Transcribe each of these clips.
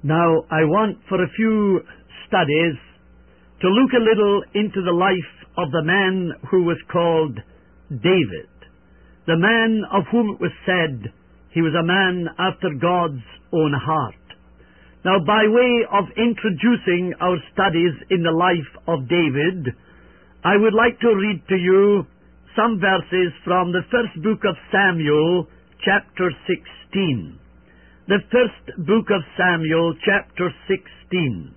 Now, I want for a few studies to look a little into the life of the man who was called David, the man of whom it was said he was a man after God's own heart. Now, by way of introducing our studies in the life of David, I would like to read to you some verses from the first book of Samuel, chapter 16. The first book of Samuel, chapter 16.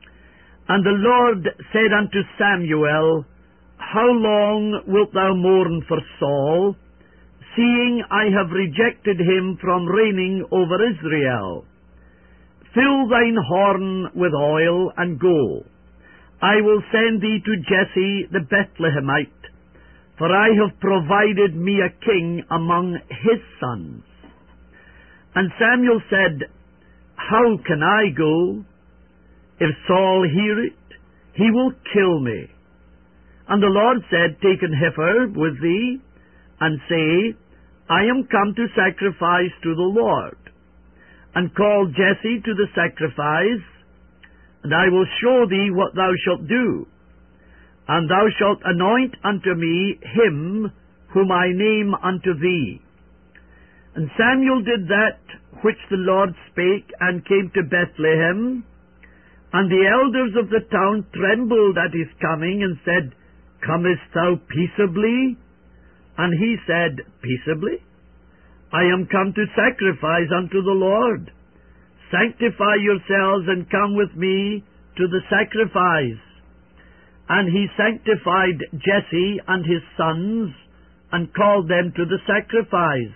And the Lord said unto Samuel, How long wilt thou mourn for Saul, seeing I have rejected him from reigning over Israel? Fill thine horn with oil, and go. I will send thee to Jesse the Bethlehemite, for I have provided me a king among his sons. And Samuel said, How can I go? If Saul hear it, he will kill me. And the Lord said, Take an heifer with thee, and say, I am come to sacrifice to the Lord. And call Jesse to the sacrifice, and I will show thee what thou shalt do. And thou shalt anoint unto me him whom I name unto thee. And Samuel did that which the Lord spake, and came to Bethlehem. And the elders of the town trembled at his coming, and said, Comest thou peaceably? And he said, Peaceably? I am come to sacrifice unto the Lord. Sanctify yourselves, and come with me to the sacrifice. And he sanctified Jesse and his sons, and called them to the sacrifice.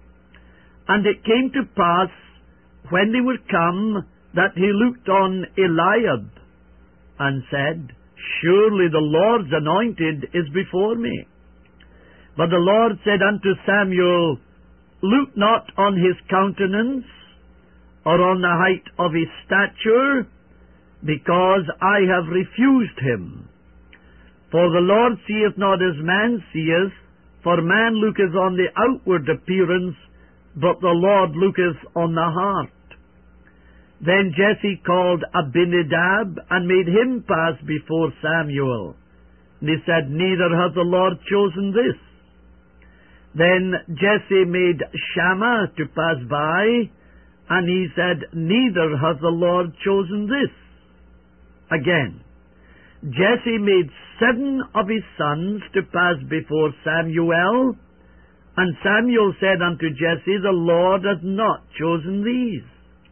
And it came to pass, when they were come, that he looked on Eliab, and said, Surely the Lord's anointed is before me. But the Lord said unto Samuel, Look not on his countenance, or on the height of his stature, because I have refused him. For the Lord seeth not as man seeth, for man looketh on the outward appearance, but the Lord looketh on the heart. Then Jesse called Abinadab, and made him pass before Samuel. And he said, Neither hath the Lord chosen this. Then Jesse made Shammah to pass by, and he said, Neither hath the Lord chosen this. Again, Jesse made 7 of his sons to pass before Samuel, and Samuel said unto Jesse, The Lord hath not chosen these.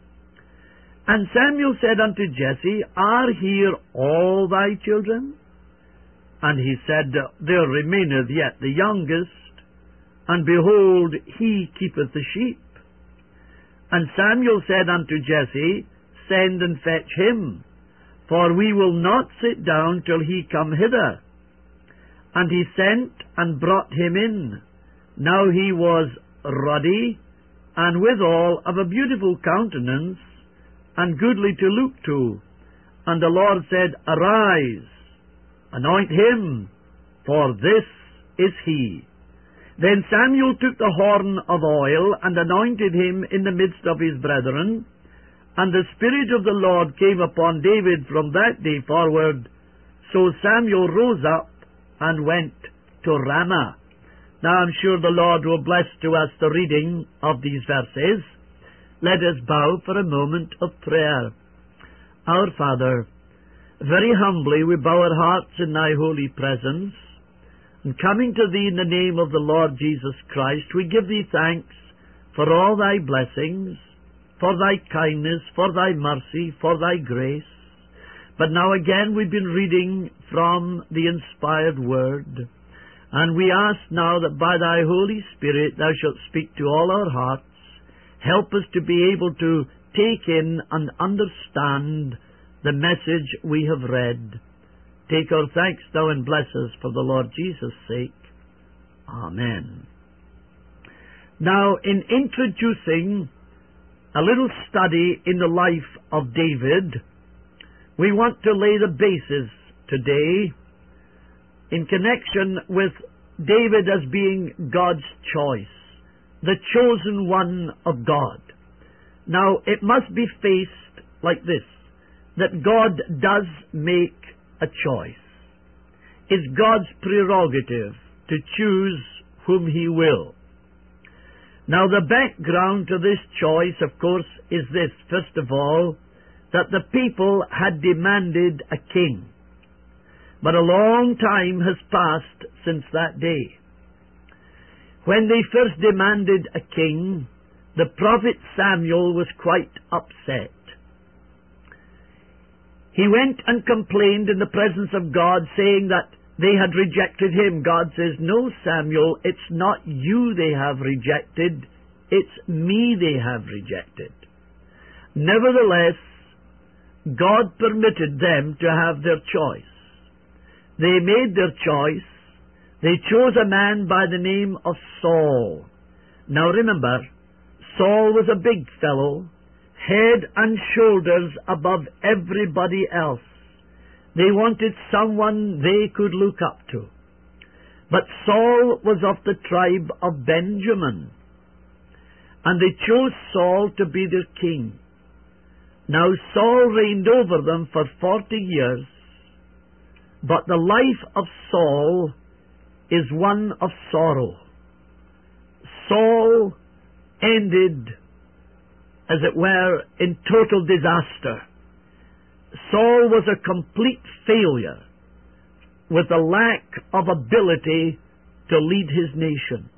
And Samuel said unto Jesse, Are here all thy children? And he said, There remaineth yet the youngest, and behold, he keepeth the sheep. And Samuel said unto Jesse, Send and fetch him, for we will not sit down till he come hither. And he sent and brought him in. Now he was ruddy, and withal of a beautiful countenance, and goodly to look to. And the Lord said, Arise, anoint him, for this is he. Then Samuel took the horn of oil, and anointed him in the midst of his brethren. And the Spirit of the Lord came upon David from that day forward. So Samuel rose up, and went to Ramah. Now I'm sure the Lord will bless to us the reading of these verses. Let us bow for a moment of prayer. Our Father, very humbly we bow our hearts in thy holy presence, and coming to thee in the name of the Lord Jesus Christ, we give thee thanks for all thy blessings, for thy kindness, for thy mercy, for thy grace. But now again we've been reading from the inspired word, and we ask now that by thy Holy Spirit thou shalt speak to all our hearts. Help us to be able to take in and understand the message we have read. Take our thanks thou and bless us for the Lord Jesus' sake. Amen. Now, in introducing a little study in the life of David, we want to lay the basis today in connection with David as being God's choice, the chosen one of God. Now, it must be faced like this, that God does make a choice. It's God's prerogative to choose whom He will. Now, the background to this choice, of course, is this. First of all, that the people had demanded a king. But a long time has passed since that day. When they first demanded a king, the prophet Samuel was quite upset. He went and complained in the presence of God, saying that they had rejected him. God says, "No, Samuel, it's not you they have rejected, it's me they have rejected." Nevertheless, God permitted them to have their choice. They made their choice. They chose a man by the name of Saul. Now remember, Saul was a big fellow, head and shoulders above everybody else. They wanted someone they could look up to. But Saul was of the tribe of Benjamin, and they chose Saul to be their king. Now Saul reigned over them for 40 years, but the life of Saul is one of sorrow. Saul ended, as it were, in total disaster. Saul was a complete failure, with a lack of ability to lead his nation.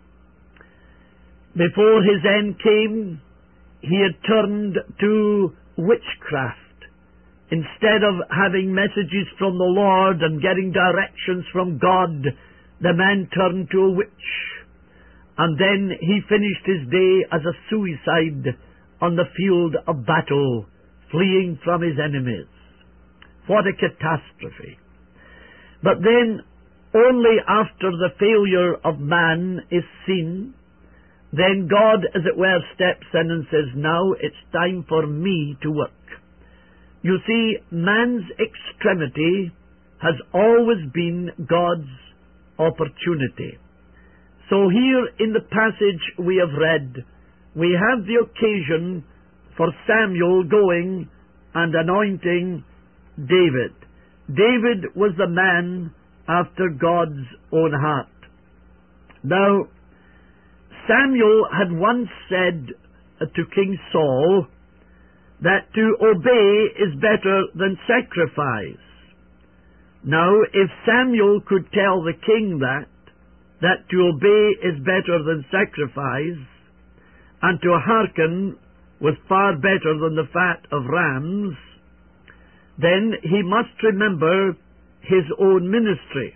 Before his end came, he had turned to witchcraft. Instead of having messages from the Lord and getting directions from God, the man turned to a witch. And then he finished his day as a suicide on the field of battle, fleeing from his enemies. What a catastrophe. But then, only after the failure of man is seen, then God, as it were, steps in and says, "Now it's time for me to work." You see, man's extremity has always been God's opportunity. So here in the passage we have read, we have the occasion for Samuel going and anointing David. David was the man after God's own heart. Now, Samuel had once said to King Saul that to obey is better than sacrifice. Now, if Samuel could tell the king that to obey is better than sacrifice, and to hearken was far better than the fat of rams, then he must remember his own ministry.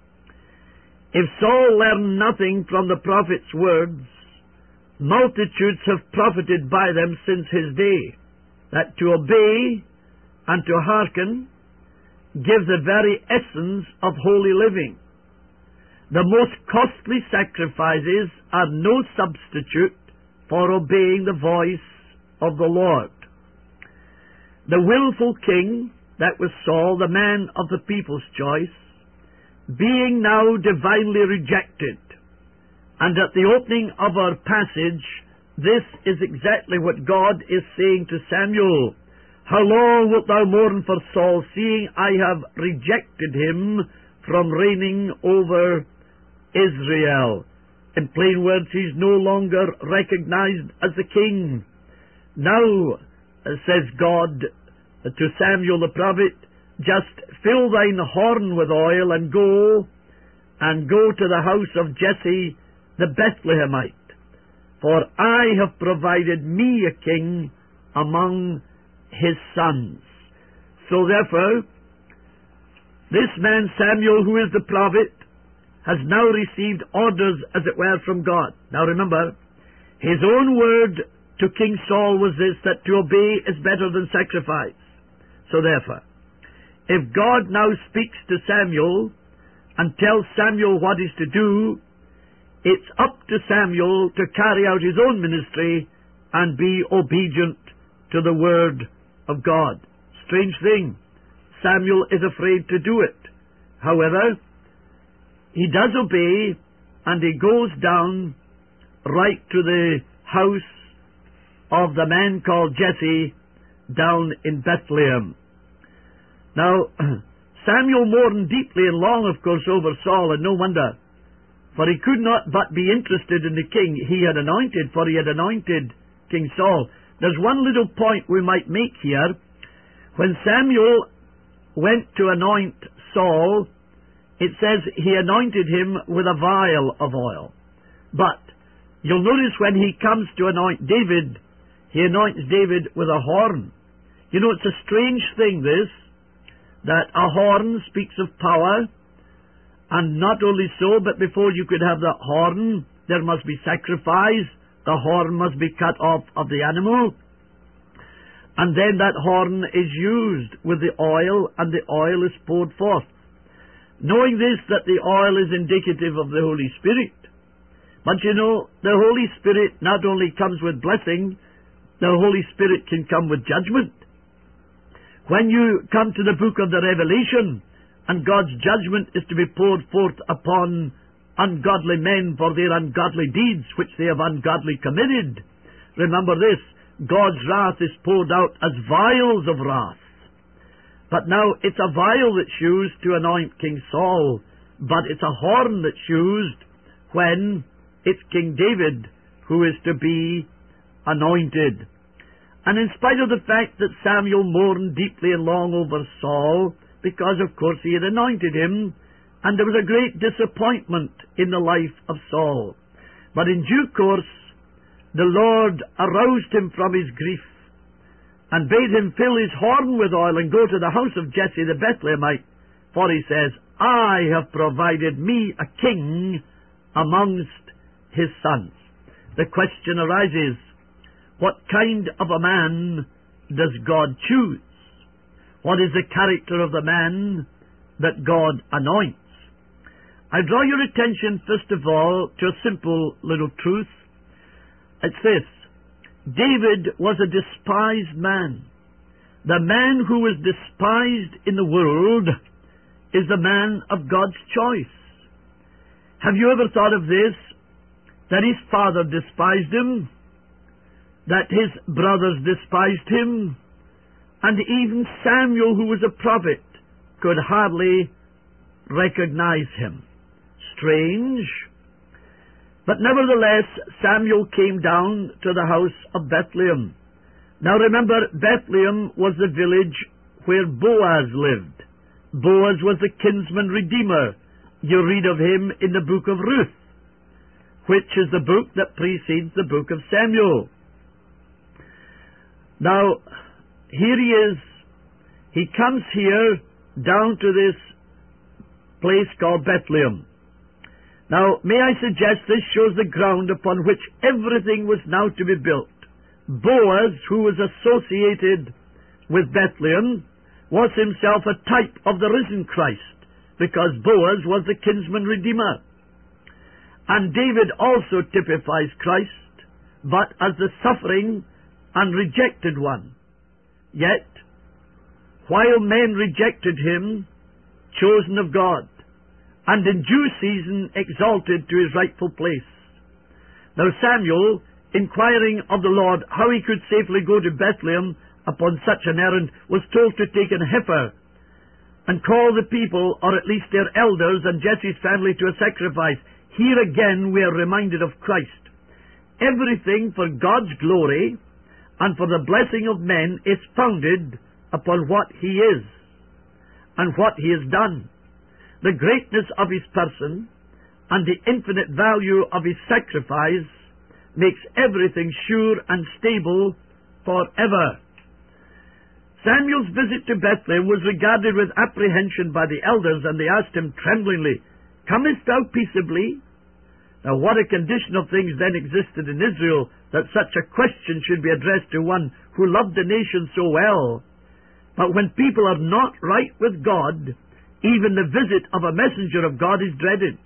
If Saul learned nothing from the prophet's words, multitudes have profited by them since his day, that to obey and to hearken give the very essence of holy living. The most costly sacrifices are no substitute for obeying the voice of the Lord. The willful king, that was Saul, the man of the people's choice, being now divinely rejected, and at the opening of our passage, this is exactly what God is saying to Samuel. "How long wilt thou mourn for Saul, seeing I have rejected him from reigning over Israel?" In plain words, he's no longer recognized as the king. "Now," says God to Samuel the prophet, "just fill thine horn with oil and go to the house of Jesse the Bethlehemite, for I have provided me a king among his sons." So therefore, this man Samuel, who is the prophet, has now received orders, as it were, from God. Now remember, his own word to King Saul was this, that to obey is better than sacrifice. So therefore, if God now speaks to Samuel and tells Samuel what is to do, it's up to Samuel to carry out his own ministry and be obedient to the word of God. Strange thing, Samuel is afraid to do it. However, he does obey, and he goes down right to the house of the man called Jesse, down in Bethlehem. Now, Samuel mourned deeply and long, of course, over Saul, and no wonder, for he could not but be interested in the king he had anointed, for he had anointed King Saul. There's one little point we might make here. When Samuel went to anoint Saul, it says he anointed him with a vial of oil. But you'll notice when he comes to anoint David, he anoints David with a horn. You know, it's a strange thing, this, that a horn speaks of power, and not only so, but before you could have the horn, there must be sacrifice. The horn must be cut off of the animal, and then that horn is used with the oil, and the oil is poured forth. Knowing this, that the oil is indicative of the Holy Spirit. But you know, the Holy Spirit not only comes with blessing, the Holy Spirit can come with judgment. When you come to the book of the Revelation, and God's judgment is to be poured forth upon ungodly men for their ungodly deeds which they have ungodly committed, remember this, God's wrath is poured out as vials of wrath. But now it's a vial that's used to anoint King Saul, but it's a horn that's used when it's King David who is to be anointed. And in spite of the fact that Samuel mourned deeply and long over Saul, because of course he had anointed him, and there was a great disappointment in the life of Saul. But in due course, the Lord aroused him from his grief, and bade him fill his horn with oil and go to the house of Jesse the Bethlehemite, for he says, I have provided me a king amongst his sons. The question arises, what kind of a man does God choose? What is the character of the man that God anoints? I draw your attention, first of all, to a simple little truth. It's this. David was a despised man. The man who is despised in the world is the man of God's choice. Have you ever thought of this? That his father despised him, that his brothers despised him, and even Samuel, who was a prophet, could hardly recognize him. Strange. But nevertheless, Samuel came down to the house of Bethlehem. Now remember, Bethlehem was the village where Boaz lived. Boaz was the kinsman redeemer. You read of him in the book of Ruth, which is the book that precedes the book of Samuel. Now, here he is. He comes here down to this place called Bethlehem. Now, may I suggest this shows the ground upon which everything was now to be built. Boaz, who was associated with Bethlehem, was himself a type of the risen Christ, because Boaz was the kinsman redeemer. And David also typifies Christ, but as the suffering and rejected one. Yet, while men rejected him, chosen of God, and in due season exalted to his rightful place. Now Samuel, inquiring of the Lord how he could safely go to Bethlehem upon such an errand, was told to take an heifer and call the people, or at least their elders and Jesse's family, to a sacrifice. Here again we are reminded of Christ. Everything for God's glory and for the blessing of men is founded upon what he is and what he has done. The greatness of his person and the infinite value of his sacrifice makes everything sure and stable forever. Samuel's visit to Bethlehem was regarded with apprehension by the elders, and they asked him tremblingly, Comest thou peaceably? Now what a condition of things then existed in Israel, that such a question should be addressed to one who loved the nation so well. But when people are not right with God, even the visit of a messenger of God is dreaded.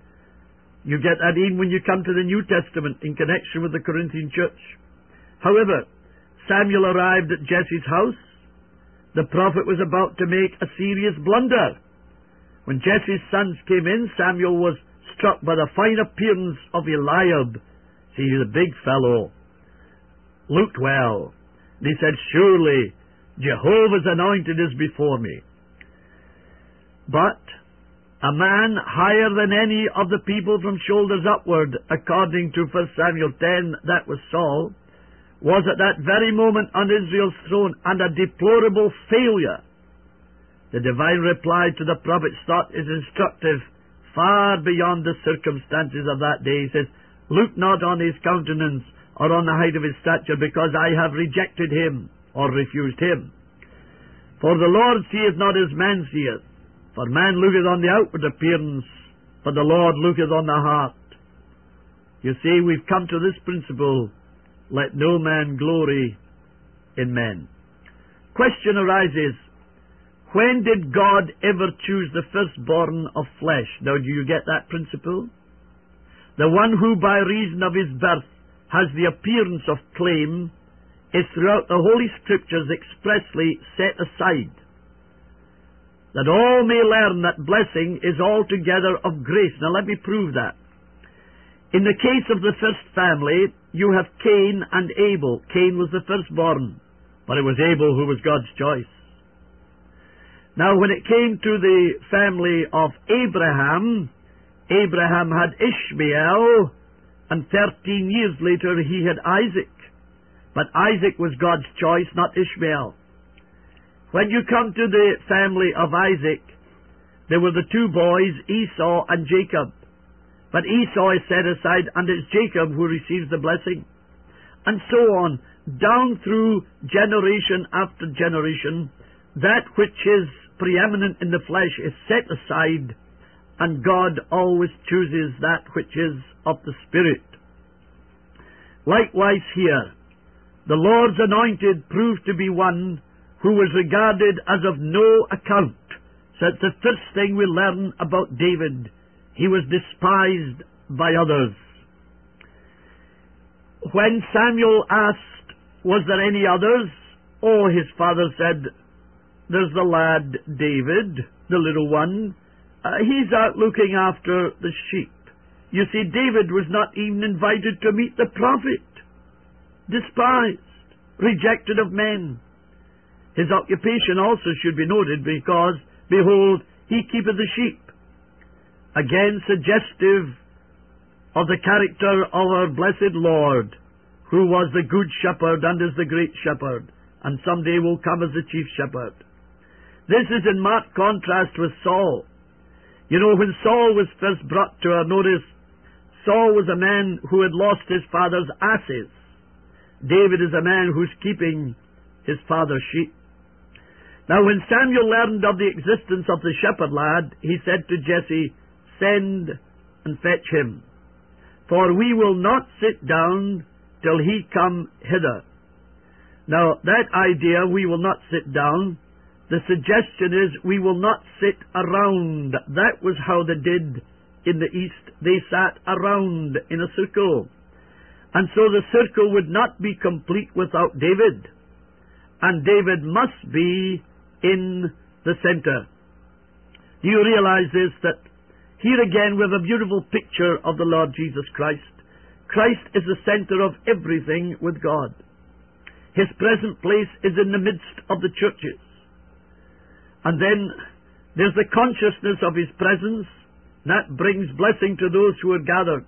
You get that even when you come to the New Testament in connection with the Corinthian church. However, Samuel arrived at Jesse's house. The prophet was about to make a serious blunder. When Jesse's sons came in, Samuel was struck by the fine appearance of Eliab. See, he's a big fellow, looked well, And he said, surely Jehovah's anointed is before me. But a man higher than any of the people from shoulders upward, according to 1 Samuel 10, that was Saul, was at that very moment on Israel's throne, and a deplorable failure. The divine reply to the prophet's thought is instructive, far beyond the circumstances of that day. He says, look not on his countenance or on the height of his stature, because I have rejected him or refused him. For the Lord seeth not as man seeth. For man looketh on the outward appearance, but the Lord looketh on the heart. You see, we've come to this principle, let no man glory in men. Question arises, when did God ever choose the firstborn of flesh? Now, do you get that principle? The one who by reason of his birth has the appearance of claim is throughout the Holy Scriptures expressly set aside, that all may learn that blessing is altogether of grace. Now let me prove that. In the case of the first family, you have Cain and Abel. Cain was the firstborn, but it was Abel who was God's choice. Now when it came to the family of Abraham, Abraham had Ishmael, and 13 years later he had Isaac. But Isaac was God's choice, not Ishmael. When you come to the family of Isaac, there were the two boys, Esau and Jacob. But Esau is set aside, and it's Jacob who receives the blessing. And so on, down through generation after generation, that which is preeminent in the flesh is set aside, and God always chooses that which is of the Spirit. Likewise here, the Lord's anointed proved to be one who was regarded as of no account. So that's the first thing we learn about David. He was despised by others. When Samuel asked, was there any others? Oh, his father said, there's the lad David, the little one. He's out looking after the sheep. You see, David was not even invited to meet the prophet. Despised, rejected of men. His occupation also should be noted, because, behold, he keepeth the sheep. Again, suggestive of the character of our blessed Lord, who was the good shepherd and is the great shepherd, and someday will come as the chief shepherd. This is in marked contrast with Saul. You know, when Saul was first brought to our notice, Saul was a man who had lost his father's asses. David is a man who's keeping his father's sheep. Now, when Samuel learned of the existence of the shepherd lad, he said to Jesse, send and fetch him, for we will not sit down till he come hither. Now, that idea, we will not sit down, the suggestion is we will not sit around. That was how they did in the East. They sat around in a circle. And so the circle would not be complete without David. And David must be in the center. Do you realize this, that here again we have a beautiful picture of the Lord Jesus Christ. Christ is the center of everything with God. His present place is in the midst of the churches. And then there's the consciousness of His presence. That brings blessing to those who are gathered.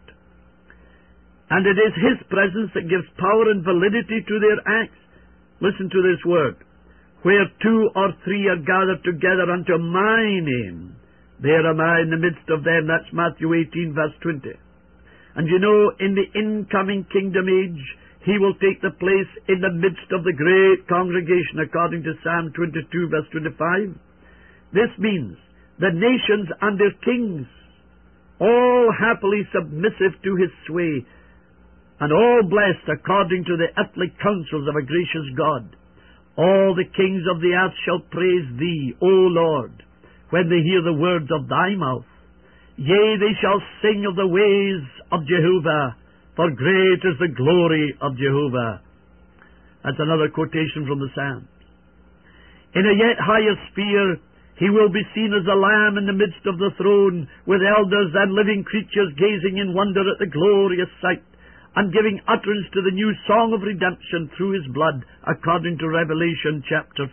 And it is His presence that gives power and validity to their acts. Listen to this word. Where 2 or 3 are gathered together unto my name, there am I in the midst of them. That's Matthew 18, verse 20. And you know, in the incoming kingdom age, He will take the place in the midst of the great congregation, according to Psalm 22, verse 25. This means the nations and their kings, all happily submissive to His sway, and all blessed according to the earthly counsels of a gracious God. All the kings of the earth shall praise Thee, O Lord, when they hear the words of Thy mouth. Yea, they shall sing of the ways of Jehovah, for great is the glory of Jehovah. That's another quotation from the Psalms. In a yet higher sphere, He will be seen as a lamb in the midst of the throne, with elders and living creatures gazing in wonder at the glorious sight. and giving utterance to the new song of redemption through his blood, according to Revelation chapter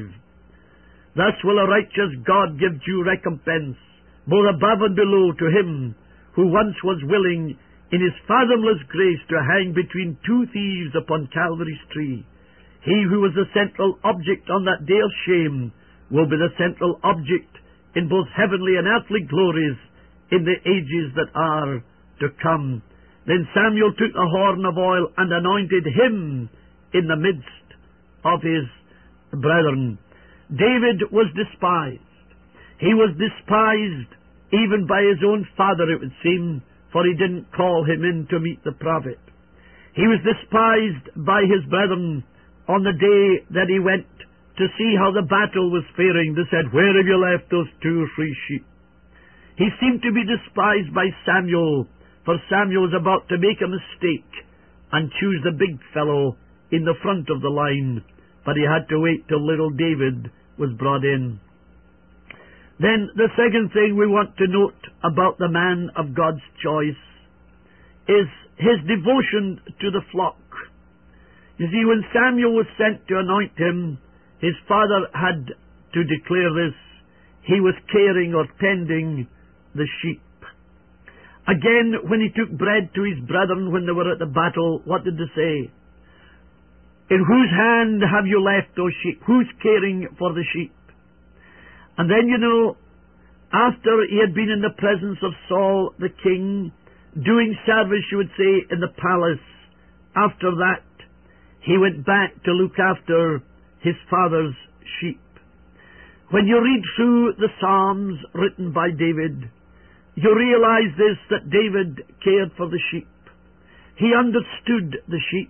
5. Thus will a righteous God give due recompense, both above and below, to him who once was willing in his fathomless grace to hang between two thieves upon Calvary's tree. He who was the central object on that day of shame will be the central object in both heavenly and earthly glories in the ages that are to come. Then Samuel took the horn of oil and anointed him in the midst of his brethren. David was despised. He was despised even by his own father, it would seem, for he didn't call him in to meet the prophet. He was despised by his brethren on the day that he went to see how the battle was faring. They said, "Where have you left those 2 or 3 sheep?" He seemed to be despised by Samuel, for Samuel was about to make a mistake and choose the big fellow in the front of the line, but he had to wait till little David was brought in. Then the second thing we want to note about the man of God's choice is his devotion to the flock. You see, when Samuel was sent to anoint him, his father had to declare this: he was caring or tending the sheep. Again, when he took bread to his brethren when they were at the battle, what did they say? "In whose hand have you left those sheep?" Who's caring for the sheep? And then, after he had been in the presence of Saul the king, doing service, you would say, in the palace, after that, he went back to look after his father's sheep. When you read through the Psalms written by David, you realize this, that David cared for the sheep. He understood the sheep.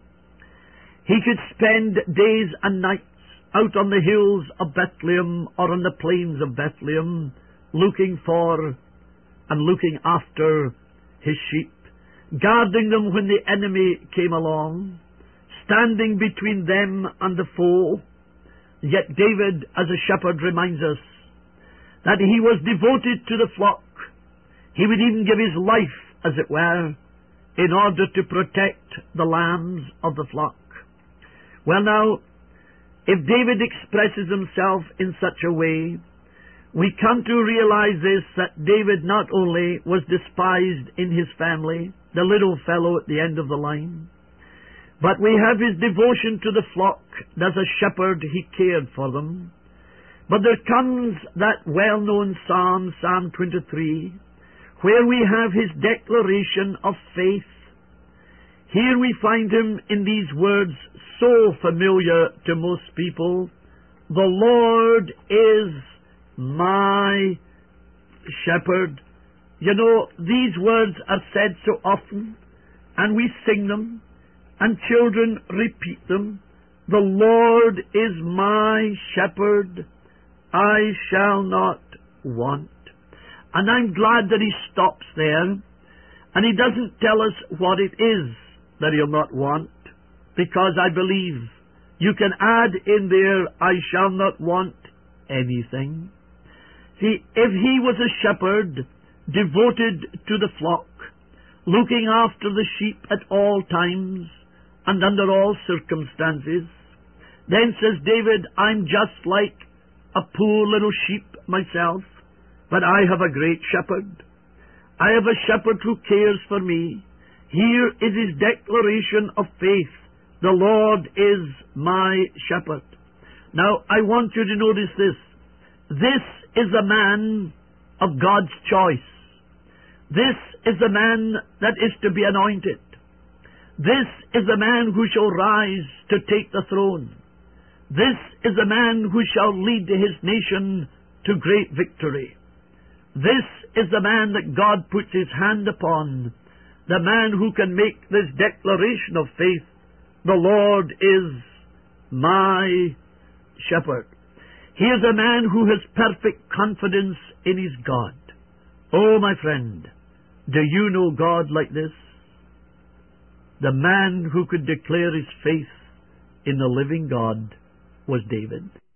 He could spend days and nights out on the hills of Bethlehem or on the plains of Bethlehem, looking for and looking after his sheep, guarding them when the enemy came along, standing between them and the foe. Yet David, as a shepherd, reminds us that he was devoted to the flock. He would even give his life, as it were, in order to protect the lambs of the flock. Well now, if David expresses himself in such a way, we come to realize this, that David not only was despised in his family, the little fellow at the end of the line, but we have his devotion to the flock. As a shepherd, he cared for them. But there comes that well-known Psalm, Psalm 23, where we have his declaration of faith. Here we find him in these words, so familiar to most people: "The Lord is my shepherd." These words are said so often, and we sing them, and children repeat them. "The Lord is my shepherd, I shall not want." And I'm glad that he stops there, and he doesn't tell us what it is that he'll not want, because I believe you can add in there, "I shall not want anything." See, if he was a shepherd devoted to the flock, looking after the sheep at all times and under all circumstances, then, says David, "I'm just like a poor little sheep myself, but I have a great shepherd. I have a shepherd who cares for me." Here is his declaration of faith: "The Lord is my shepherd." Now, I want you to notice this. This is a man of God's choice. This is the man that is to be anointed. This is the man who shall rise to take the throne. This is the man who shall lead his nation to great victory. This is the man that God puts his hand upon, the man who can make this declaration of faith: "The Lord is my shepherd." He is a man who has perfect confidence in his God. Oh, my friend, do you know God like this? The man who could declare his faith in the living God was David.